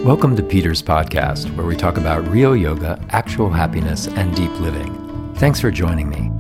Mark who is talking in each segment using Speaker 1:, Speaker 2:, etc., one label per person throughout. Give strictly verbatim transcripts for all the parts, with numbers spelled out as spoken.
Speaker 1: Welcome to Peter's Podcast, where we talk about real yoga, actual happiness, and deep living. Thanks for joining me.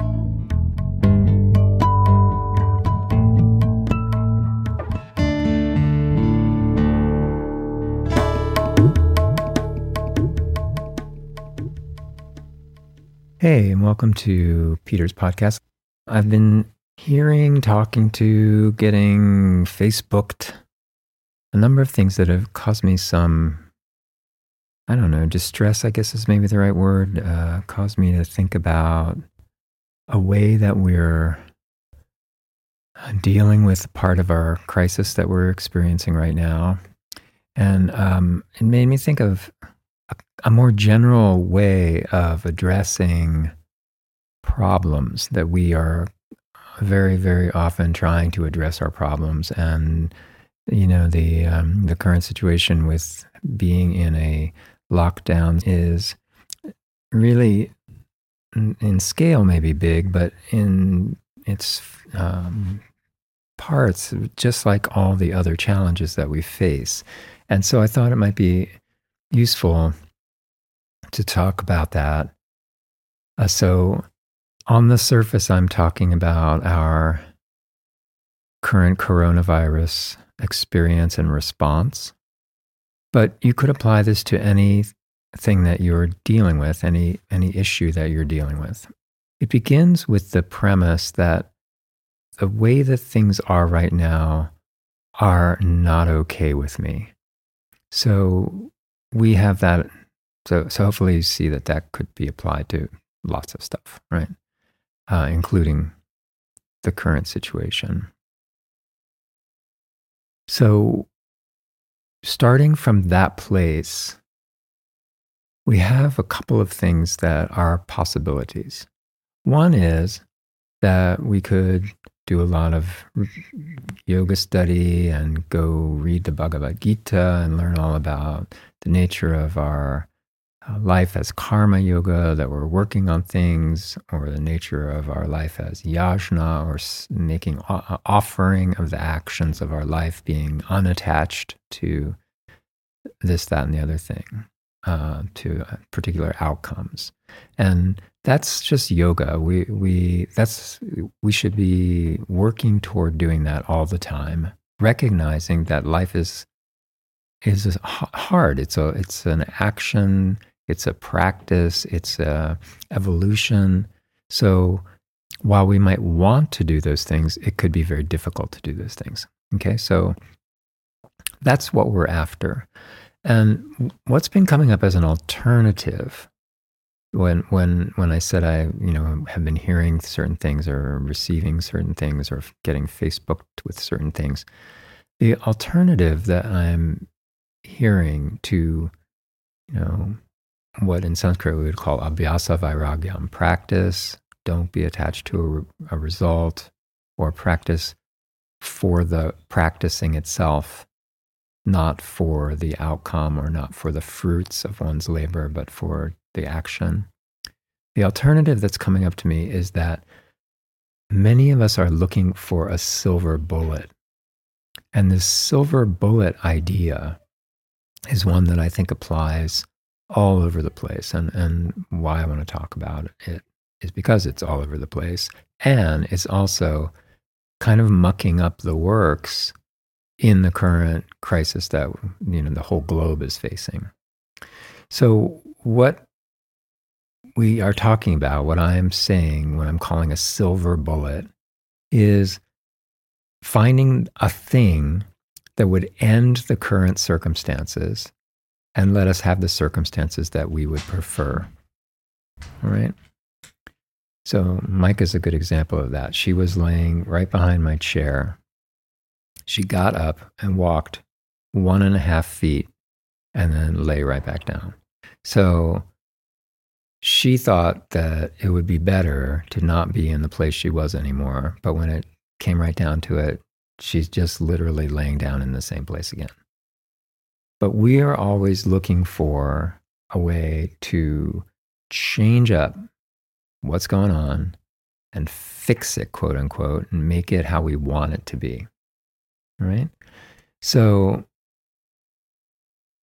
Speaker 1: Hey, and welcome to Peter's Podcast. I've been hearing, talking to, getting Facebooked a number of things that have caused me some, I don't know, distress, I guess is maybe the right word, uh, caused me to think about a way that we're dealing with part of our crisis that we're experiencing right now. And um, it made me think of a, a more general way of addressing problems that we are very, very often trying to address our problems. And You know, the um, the current situation with being in a lockdown is really, in, in scale, maybe big, but in its um, parts, just like all the other challenges that we face. And so I thought it might be useful to talk about that. Uh, so on the surface, I'm talking about our current coronavirus experience and response. But you could apply this to anything that you're dealing with, any any issue that you're dealing with. It begins with the premise that the way that things are right now are not okay with me. So we have that. So, so hopefully you see that that could be applied to lots of stuff, right? Uh, including the current situation. So starting from that place, we have a couple of things that are possibilities. One is that we could do a lot of yoga study and go read the Bhagavad Gita and learn all about the nature of our uh, life as karma yoga, that we're working on things, or the nature of our life as yajna, or s- making o- offering of the actions of our life, being unattached to this, that, and the other thing, uh, to uh, particular outcomes. And that's just yoga. We we that's we should be working toward doing that all the time, recognizing that life is is h- hard. It's a it's an action. It's a practice. It's a evolution. So while we might want to do those things, it could be very difficult to do those things. Okay, so that's what we're after. And what's been coming up as an alternative when when when I said I you know have been hearing certain things or receiving certain things or getting Facebooked with certain things, the alternative that I'm hearing to, you know, what in Sanskrit we would call abhyasa vairagyam, practice, don't be attached to a, a result, or practice for the practicing itself, not for the outcome or not for the fruits of one's labor, but for the action. The alternative that's coming up to me is that many of us are looking for a silver bullet. And this silver bullet idea is one that I think applies all over the place. And, and why I want to talk about it is because it's all over the place. And it's also kind of mucking up the works in the current crisis that, you know, the whole globe is facing. So what we are talking about, what I'm saying when I'm calling a silver bullet, is finding a thing that would end the current circumstances and let us have the circumstances that we would prefer. All right? So Micah's a good example of that. She was laying right behind my chair. She got up and walked one and a half feet and then lay right back down. So she thought that it would be better to not be in the place she was anymore. But when it came right down to it, she's just literally laying down in the same place again. But we are always looking for a way to change up what's going on and fix it, quote unquote, and make it how we want it to be. All right? So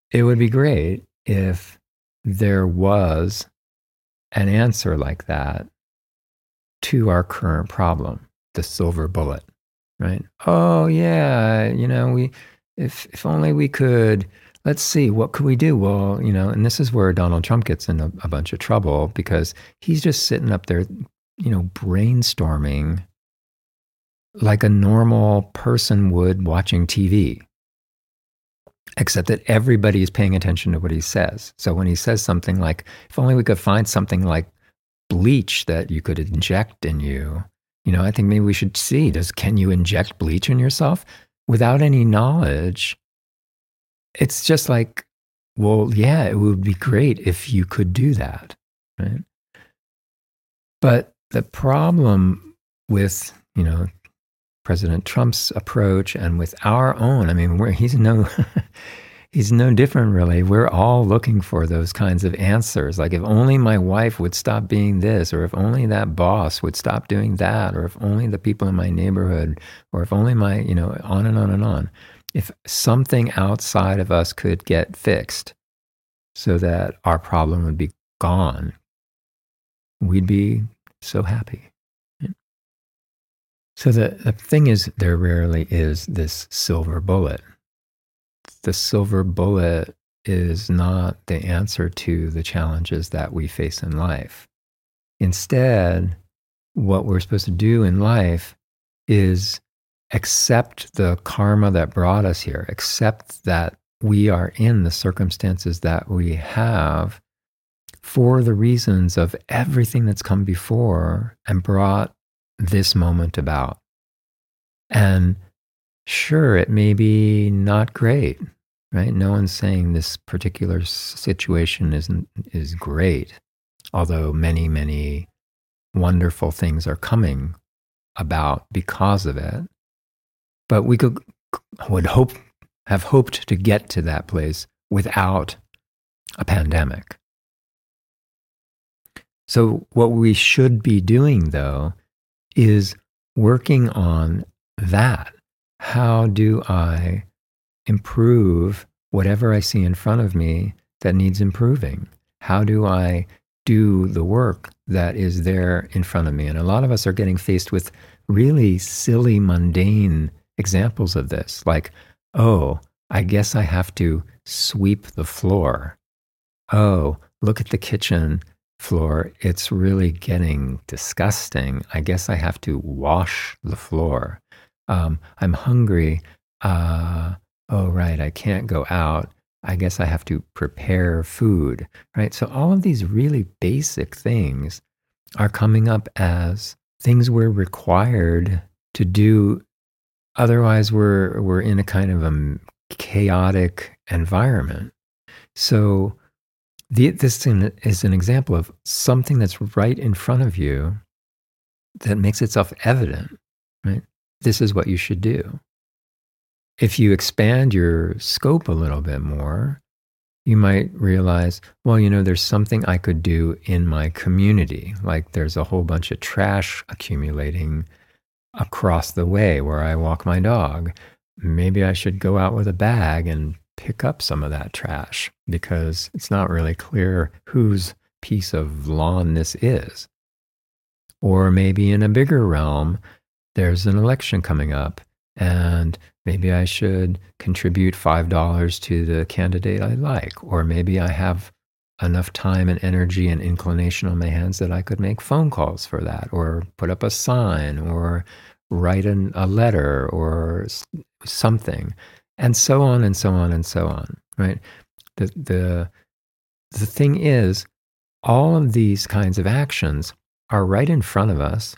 Speaker 1: it would be great if there was an answer like that to our current problem, the silver bullet, right? Oh yeah, you know, we if if only we could, let's see, what could we do? Well, you know, and this is where Donald Trump gets in a, a bunch of trouble because he's just sitting up there, you know, brainstorming like a normal person would watching T V. Except that everybody is paying attention to what he says. So when he says something like, if only we could find something like bleach that you could inject in you, you know, I think maybe we should see, does, can you inject bleach in yourself without any knowledge? It's just like, well, yeah, it would be great if you could do that, right? But the problem with, you know, President Trump's approach and with our own, I mean, we're, he's no, he's no different really. We're all looking for those kinds of answers. Like if only my wife would stop being this, or if only that boss would stop doing that, or if only the people in my neighborhood, or if only my, you know, on and on and on. If something outside of us could get fixed so that our problem would be gone, we'd be so happy. So the, the thing is, there rarely is this silver bullet. The silver bullet is not the answer to the challenges that we face in life. Instead, what we're supposed to do in life is accept the karma that brought us here, accept that we are in the circumstances that we have for the reasons of everything that's come before and brought this moment about. And sure, it may be not great, right? No one's saying this particular situation isn't is great, although many, many wonderful things are coming about because of it. But we could would hope have hoped to get to that place without a pandemic. So what we should be doing, though, is working on that. How do I improve whatever I see in front of me that needs improving? How do I do the work that is there in front of me? And a lot of us are getting faced with really silly, mundane examples of this, like, oh, I guess I have to sweep the floor. Oh, look at the kitchen floor. It's really getting disgusting. I guess I have to wash the floor. Um, I'm hungry. Uh, oh, right. I can't go out. I guess I have to prepare food, right? So all of these really basic things are coming up as things we're required to do. Otherwise, we're, we're in a kind of a chaotic environment. So The, this is an example of something that's right in front of you that makes itself evident, right? This is what you should do. If you expand your scope a little bit more, you might realize, well, you know, there's something I could do in my community. Like there's a whole bunch of trash accumulating across the way where I walk my dog. Maybe I should go out with a bag and pick up some of that trash because it's not really clear whose piece of lawn this is. Or maybe in a bigger realm, there's an election coming up and maybe I should contribute five dollars to the candidate I like. Or maybe I have enough time and energy and inclination on my hands that I could make phone calls for that, or put up a sign, or write an, a letter, or something. And so on and so on and so on, right? The, the, the thing is, all of these kinds of actions are right in front of us,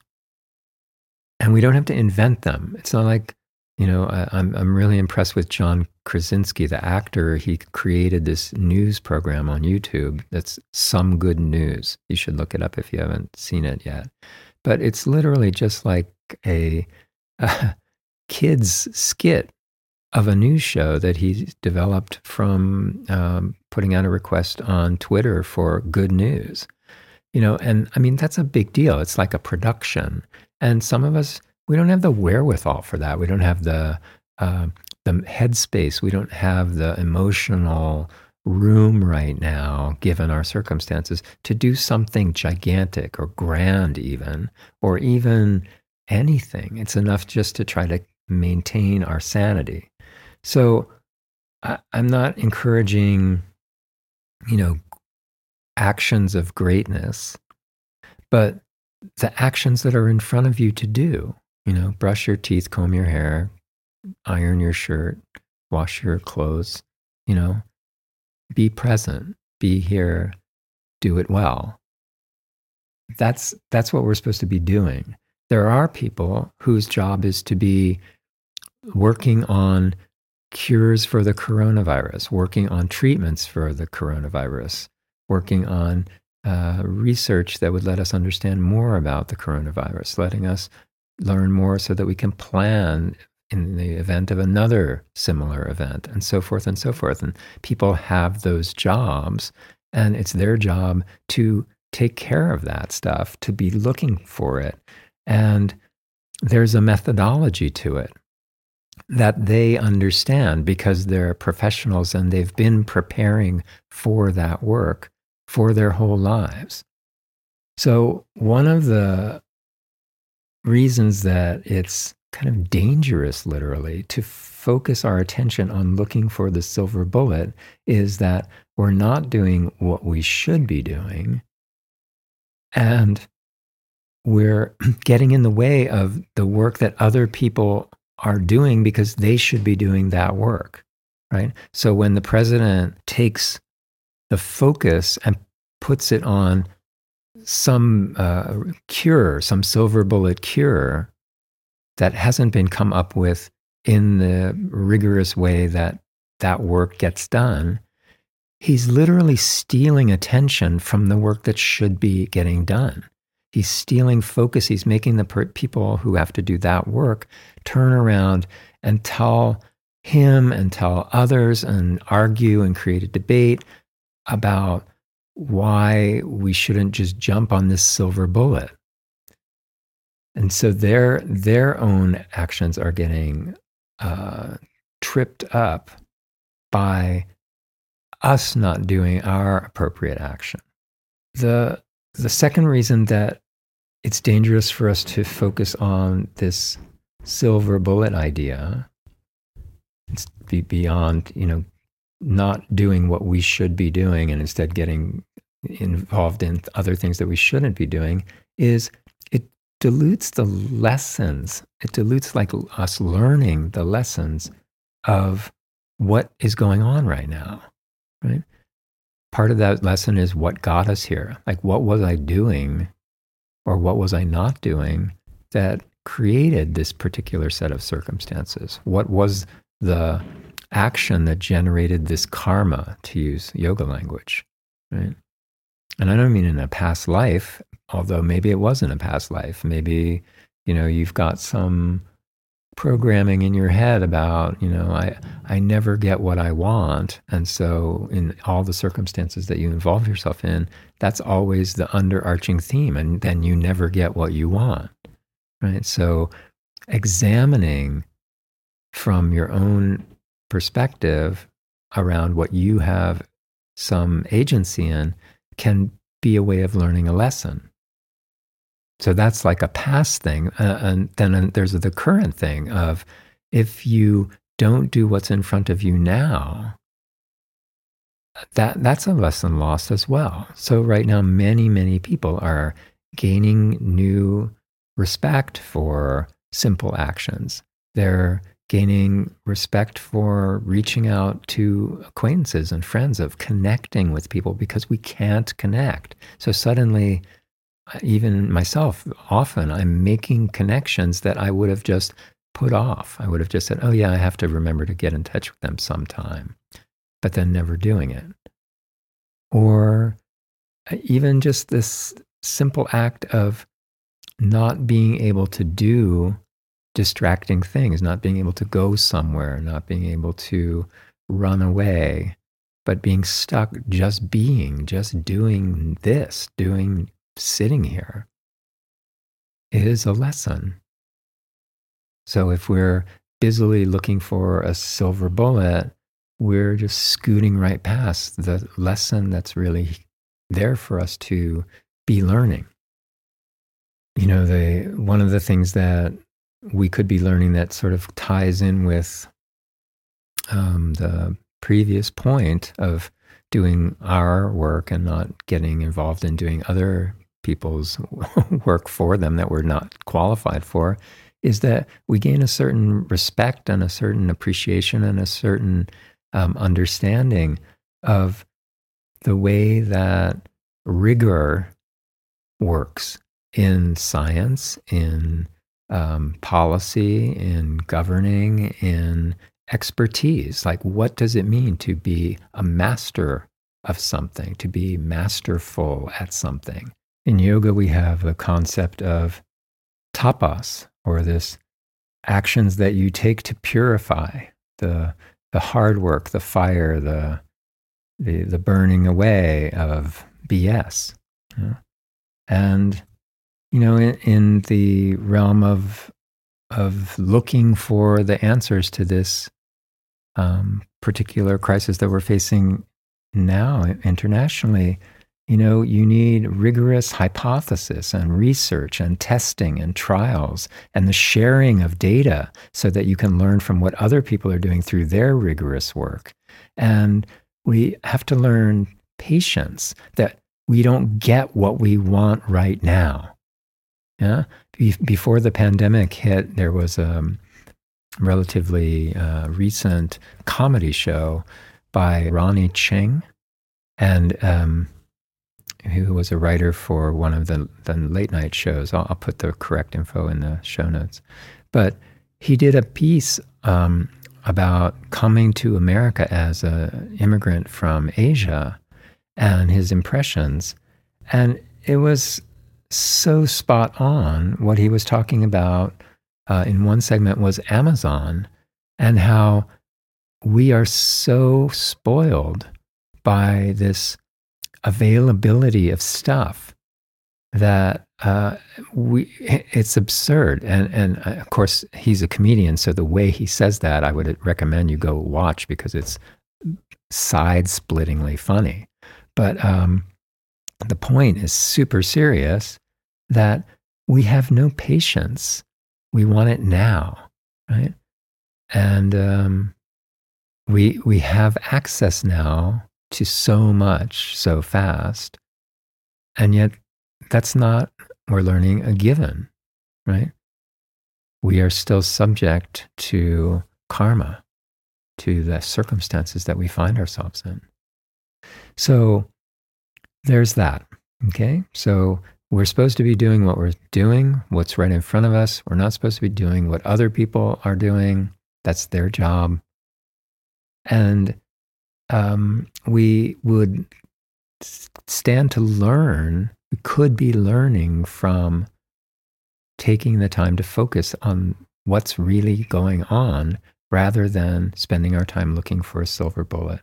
Speaker 1: and we don't have to invent them. It's not like, you know, I, I'm, I'm really impressed with John Krasinski, the actor. He created this news program on YouTube that's Some Good News. You should look it up if you haven't seen it yet. But it's literally just like a, a kid's skit of a news show that he developed from um, putting out a request on Twitter for good news. You know, and I mean, that's a big deal. It's like a production. And some of us, we don't have the wherewithal for that. We don't have the uh, the headspace, we don't have the emotional room right now, given our circumstances, to do something gigantic or grand even, or even anything. It's enough just to try to maintain our sanity. So I, I'm not encouraging, you know, actions of greatness, but the actions that are in front of you to do, you know, brush your teeth, comb your hair, iron your shirt, wash your clothes, you know, be present, be here, do it well. That's, that's what we're supposed to be doing. There are people whose job is to be working on cures for the coronavirus, working on treatments for the coronavirus, working on uh, research that would let us understand more about the coronavirus, letting us learn more so that we can plan in the event of another similar event, and so forth and so forth. And people have those jobs, and it's their job to take care of that stuff, to be looking for it. And there's a methodology to it that they understand because they're professionals and they've been preparing for that work for their whole lives. So one of the reasons that it's kind of dangerous, literally, to focus our attention on looking for the silver bullet is that we're not doing what we should be doing, and we're getting in the way of the work that other people are doing because they should be doing that work, right? So when the president takes the focus and puts it on some uh, cure, some silver bullet cure that hasn't been come up with in the rigorous way that that work gets done, he's literally stealing attention from the work that should be getting done. He's stealing focus. He's making the per- people who have to do that work turn around and tell him and tell others and argue and create a debate about why we shouldn't just jump on this silver bullet. And so their, their own actions are getting uh, tripped up by us not doing our appropriate action. The The second reason that it's dangerous for us to focus on this silver bullet idea, it's be beyond, you know, not doing what we should be doing and instead getting involved in other things that we shouldn't be doing, is it dilutes the lessons. It dilutes like us learning the lessons of what is going on right now, right? Part of that lesson is what got us here. Like, what was I doing or what was I not doing that created this particular set of circumstances? What was the action that generated this karma, to use yoga language, right? And I don't mean in a past life, although maybe it was in a past life. Maybe, you know, you've got some programming in your head about, you know, I, I never get what I want. And so in all the circumstances that you involve yourself in, that's always the underarching theme. And then you never get what you want, right? So examining from your own perspective around what you have some agency in can be a way of learning a lesson. So that's like a past thing. Uh, and then there's the current thing of, if you don't do what's in front of you now, that that's a lesson lost as well. So right now, many, many people are gaining new respect for simple actions. They're gaining respect for reaching out to acquaintances and friends, of connecting with people, because we can't connect. So suddenly, even myself, often I'm making connections that I would have just put off. I would have just said, oh yeah, I have to remember to get in touch with them sometime, but then never doing it. Or even just this simple act of not being able to do distracting things, not being able to go somewhere, not being able to run away, but being stuck just being, just doing this, doing, sitting here, is a lesson. So if we're busily looking for a silver bullet, we're just scooting right past the lesson that's really there for us to be learning. You know, the one of the things that we could be learning that sort of ties in with um, the previous point of doing our work and not getting involved in doing other people's work for them that we're not qualified for, is that we gain a certain respect and a certain appreciation and a certain um, understanding of the way that rigor works in science, in um, policy, in governing, in expertise. Like, what does it mean to be a master of something, to be masterful at something? In yoga, we have the concept of tapas, or this actions that you take to purify the the hard work, the fire, the the, the burning away of B S. Yeah. And you know, in, in the realm of of looking for the answers to this um, particular crisis that we're facing now internationally, you know, you need rigorous hypothesis and research and testing and trials and the sharing of data so that you can learn from what other people are doing through their rigorous work. And we have to learn patience, that we don't get what we want right now. Yeah. Be- before the pandemic hit, there was a relatively uh, recent comedy show by Ronnie Cheng, and um, who was a writer for one of the, the late night shows. I'll, I'll put the correct info in the show notes. But he did a piece um, about coming to America as an immigrant from Asia and his impressions. And it was so spot on. What he was talking about uh, in one segment was Amazon, and how we are so spoiled by this availability of stuff that uh, we it's absurd. And and uh, of course, he's a comedian, so the way he says that, I would recommend you go watch, because it's side-splittingly funny. But um, the point is super serious, that we have no patience. We want it now, right? And um, we we have access now to so much so fast, and yet that's not, we're learning, a given, right? We are still subject to karma, to the circumstances that we find ourselves in. So there's that, okay? So we're supposed to be doing what we're doing, what's right in front of us. We're not supposed to be doing what other people are doing. That's their job. And um, we would stand to learn, we could be learning from taking the time to focus on what's really going on, rather than spending our time looking for a silver bullet.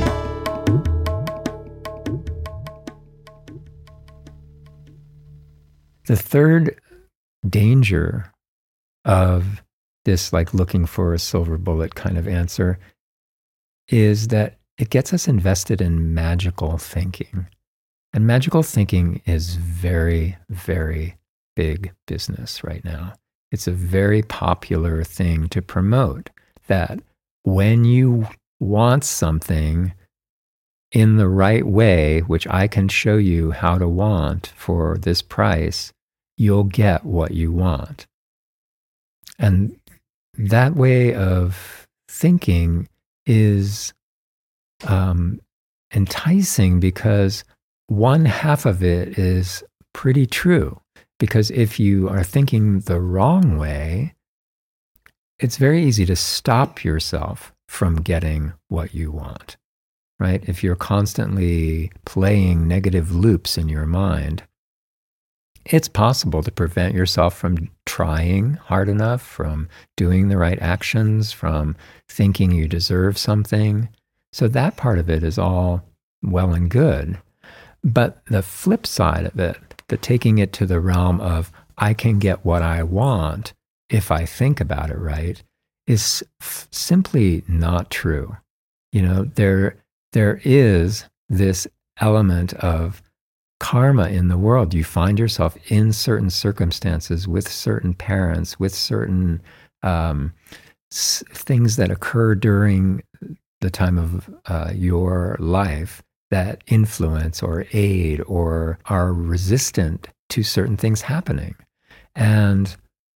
Speaker 1: The third danger of this, like, looking for a silver bullet kind of answer, is that it gets us invested in magical thinking. And magical thinking is very, very big business right now. It's a very popular thing to promote, that when you want something in the right way, which I can show you how to want for this price, you'll get what you want. And that way of thinking is um, enticing, because one half of it is pretty true. Because if you are thinking the wrong way, it's very easy to stop yourself from getting what you want, right? If you're constantly playing negative loops in your mind, it's possible to prevent yourself from trying hard enough, from doing the right actions, from thinking you deserve something. So that part of it is all well and good. But the flip side of it, the taking it to the realm of, I can get what I want if I think about it right, is f- simply not true. You know, there there is this element of karma in the world. You find yourself in certain circumstances with certain parents, with certain um, s- things that occur during the time of uh, your life that influence or aid or are resistant to certain things happening. And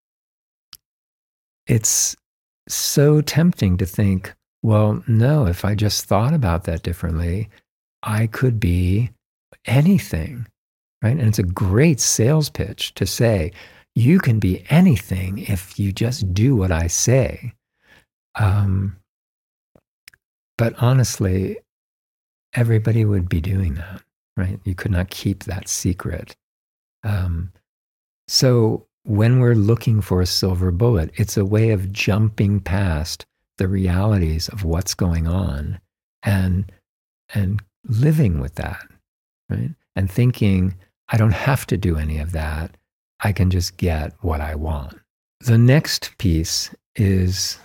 Speaker 1: it's so tempting to think, well, no, if I just thought about that differently, I could be anything, right? And it's a great sales pitch to say, you can be anything if you just do what I say. Um, but honestly, everybody would be doing that, right? You could not keep that secret. Um, so when we're looking for a silver bullet, it's a way of jumping past the realities of what's going on and and living with that, right? And thinking, I don't have to do any of that. I can just get what I want. The next piece is,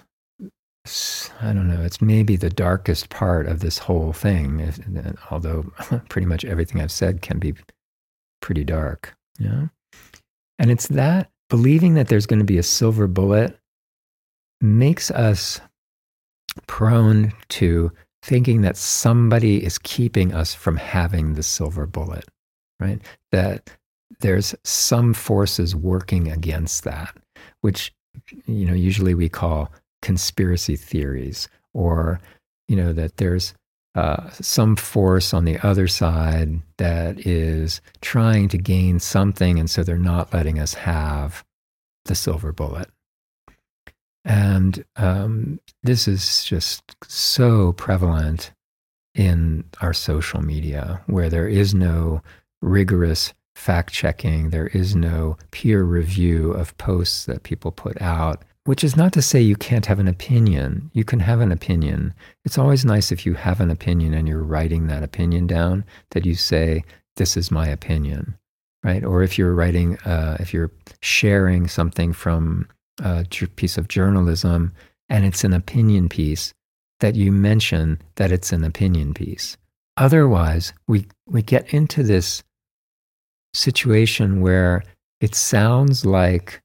Speaker 1: I don't know, it's maybe the darkest part of this whole thing, if, although pretty much everything I've said can be pretty dark. You know? And it's that believing that there's going to be a silver bullet makes us prone to thinking that somebody is keeping us from having the silver bullet, right? That there's some forces working against that, which, you know, usually we call conspiracy theories, or, you know, that there's uh, some force on the other side that is trying to gain something, and so they're not letting us have the silver bullet. And um, this is just so prevalent in our social media, where there is no rigorous fact checking, there is no peer review of posts that people put out, which is not to say you can't have an opinion. You can have an opinion. It's always nice if you have an opinion and you're writing that opinion down, that you say, this is my opinion, right? Or if you're writing, uh, if you're sharing something from a piece of journalism and it's an opinion piece, that you mention that it's an opinion piece. Otherwise, we, we get into this situation where it sounds like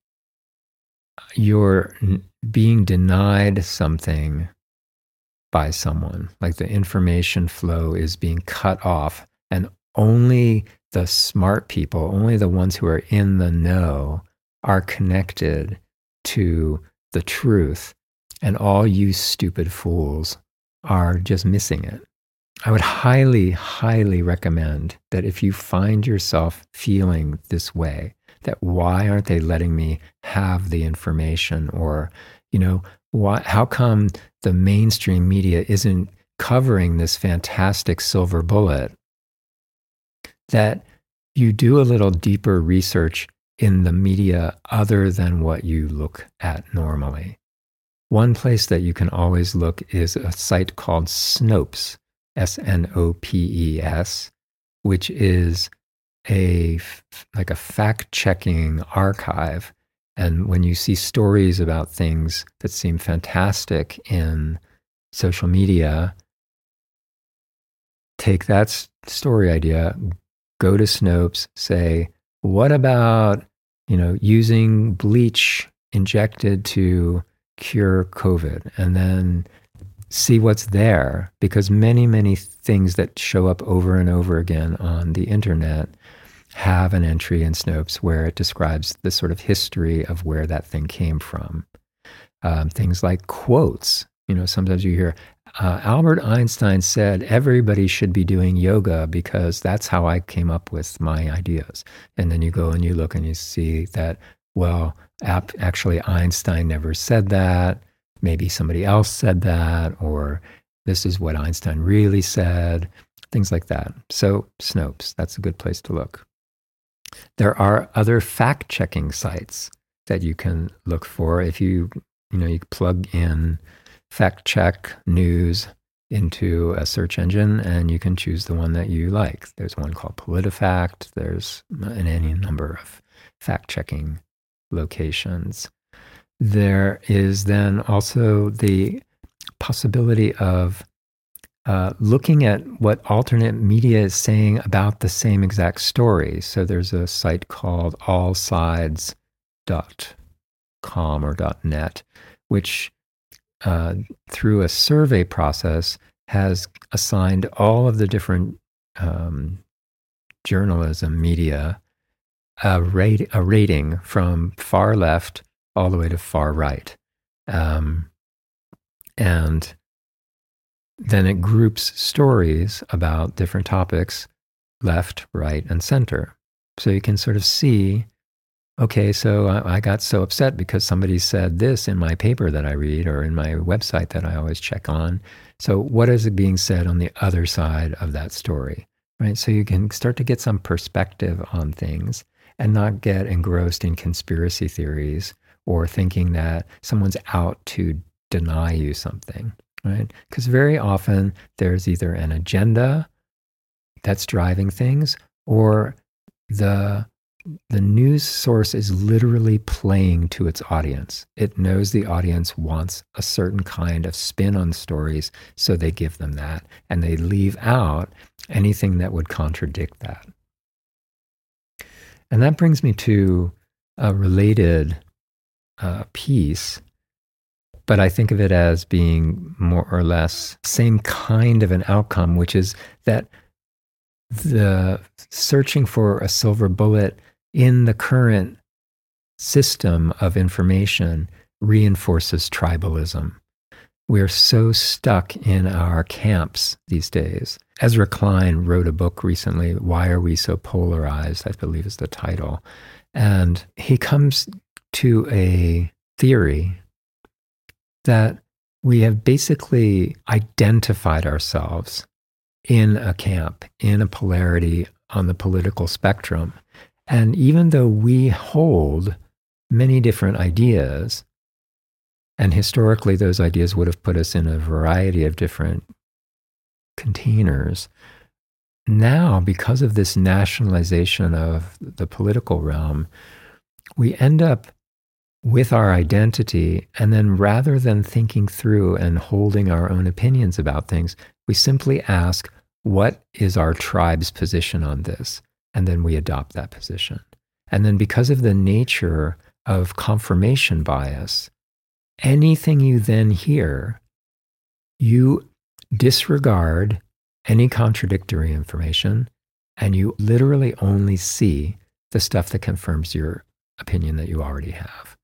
Speaker 1: you're n- being denied something by someone, like the information flow is being cut off, and only the smart people, only the ones who are in the know, are connected to the truth, and all you stupid fools are just missing it. I would highly, highly recommend that if you find yourself feeling this way, that why aren't they letting me have the information? Or, you know, why, how come the mainstream media isn't covering this fantastic silver bullet? That you do a little deeper research in the media other than what you look at normally. One place that you can always look is a site called Snopes, S N O P E S, which is a like a fact-checking archive. And when you see stories about things that seem fantastic in social media, take that story idea, go to Snopes, say, what about, you know, using bleach injected to cure COVID? And then see what's there, because many, many things that show up over and over again on the internet have an entry in Snopes where it describes the sort of history of where that thing came from. Um, things like quotes. You know, sometimes you hear, uh, Albert Einstein said everybody should be doing yoga because that's how I came up with my ideas. And then you go and you look and you see that, well, ap- actually Einstein never said that. Maybe somebody else said that, or this is what Einstein really said, things like that. So Snopes, that's a good place to look. There are other fact-checking sites that you can look for. If you, you know, you plug in fact check news into a search engine and you can choose the one that you like. There's one called PolitiFact. There's any number of fact-checking locations. there is then also the possibility of uh, looking at what alternate media is saying about the same exact story. So there's a site called all sides dot com or .net, which uh, through a survey process has assigned all of the different um, journalism media a, rate, a rating from far left all the way to far right. Um, and then it groups stories about different topics, left, right, and center. So you can sort of see, okay, so I, I got so upset because somebody said this in my paper that I read or in my website that I always check on. So what is it being said on the other side of that story, right? So you can start to get some perspective on things and not get engrossed in conspiracy theories or thinking that someone's out to deny you something, right? Because very often there's either an agenda that's driving things, or the the news source is literally playing to its audience. It knows the audience wants a certain kind of spin on stories, so they give them that, and they leave out anything that would contradict that. And that brings me to a related uh, piece, but I think of it as being more or less same kind of an outcome, which is that the searching for a silver bullet in the current system of information reinforces tribalism. We're so stuck in our camps these days. Ezra Klein wrote a book recently, Why Are We So Polarized? I believe is the title. And he comes to a theory that we have basically identified ourselves in a camp, in a polarity on the political spectrum. And even though we hold many different ideas, and historically those ideas would have put us in a variety of different containers, now, because of this nationalization of the political realm, we end up with our identity, and then rather than thinking through and holding our own opinions about things, we simply ask, what is our tribe's position on this? And then we adopt that position. And then because of the nature of confirmation bias, anything you then hear, you disregard any contradictory information, and you literally only see the stuff that confirms your opinion that you already have.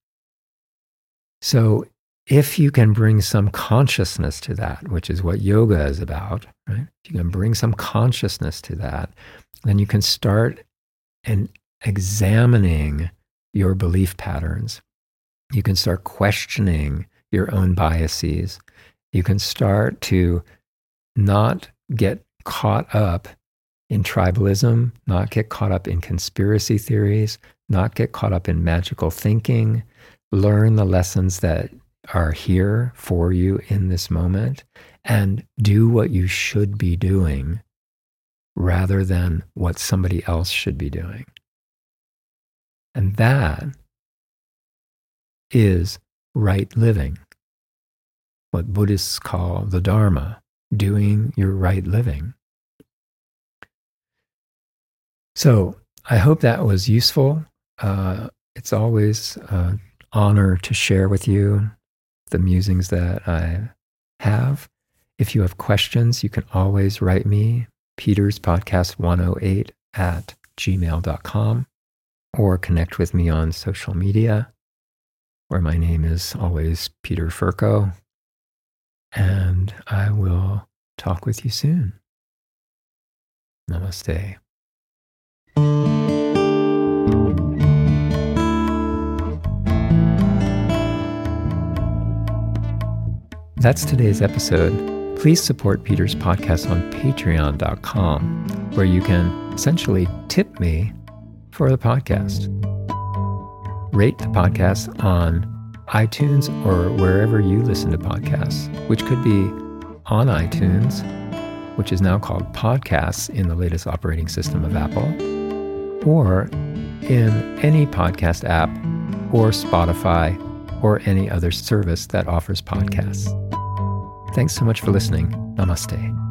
Speaker 1: So if you can bring some consciousness to that, which is what yoga is about, right? If you can bring some consciousness to that, then you can start and examining your belief patterns. You can start questioning your own biases. You can start to not get caught up in tribalism, not get caught up in conspiracy theories, not get caught up in magical thinking, learn the lessons that are here for you in this moment, and do what you should be doing rather than what somebody else should be doing. And that is right living, what Buddhists call the Dharma, doing your right living. So I hope that was useful. Uh, it's always an honor to share with you the musings that I have. If you have questions, you can always write me, Peters Podcast one oh eight at gmail dot com, or connect with me on social media, where my name is always Peter Furco. And I will talk with you soon. Namaste. That's today's episode. Please support Peter's podcast on patreon dot com, where you can essentially tip me for the podcast. Rate the podcast on iTunes or wherever you listen to podcasts, which could be on iTunes, which is now called Podcasts in the latest operating system of Apple, or in any podcast app, or Spotify, or any other service that offers podcasts. Thanks so much for listening. Namaste.